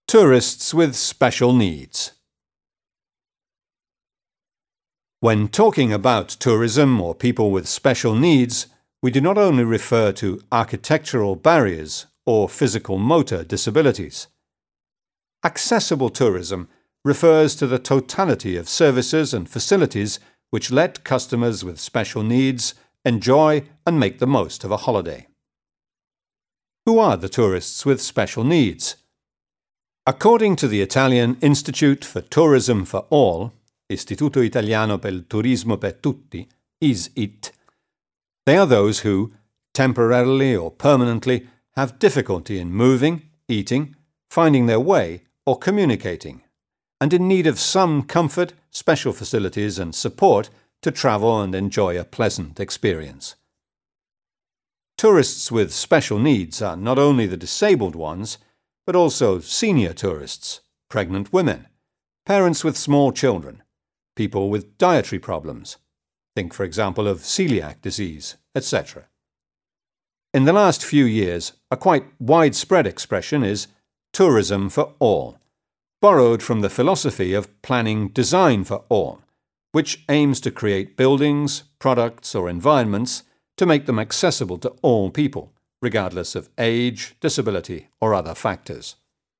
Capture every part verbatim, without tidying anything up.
Tourists with special needs. When talking about tourism or people with special needs, we do not only refer to architectural barriers or physical motor disabilities. Accessible tourism refers to the totality of services and facilities which let customers with special needs enjoy and make the most of a holiday. Who are the tourists with special needs? According to the Italian Institute for Tourism for All, Istituto Italiano per il Turismo per Tutti, I S I T, they are those who, temporarily or permanently, have difficulty in moving, eating, finding their way, or communicating, and in need of some comfort, special facilities and support to travel and enjoy a pleasant experience. Tourists with special needs are not only the disabled ones, but also senior tourists, pregnant women, parents with small children, people with dietary problems, think for example of celiac disease, et cetera. In the last few years, a quite widespread expression is tourism for all, borrowed from the philosophy of planning design for all, which aims to create buildings, products or environments to make them accessible to all people, regardless of age, disability or other factors.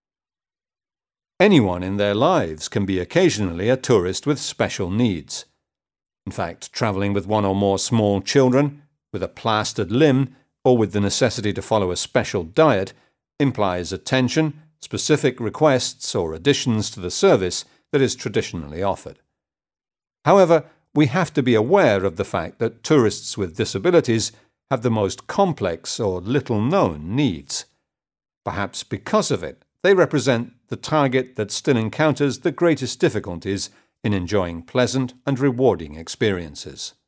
Anyone in their lives can be occasionally a tourist with special needs. In fact, travelling with one or more small children, with a plastered limb, or with the necessity to follow a special diet implies attention, specific requests or additions to the service that is traditionally offered. However, we have to be aware of the fact that tourists with disabilities have the most complex or little-known needs. Perhaps because of it, they represent the target that still encounters the greatest difficulties in enjoying pleasant and rewarding experiences.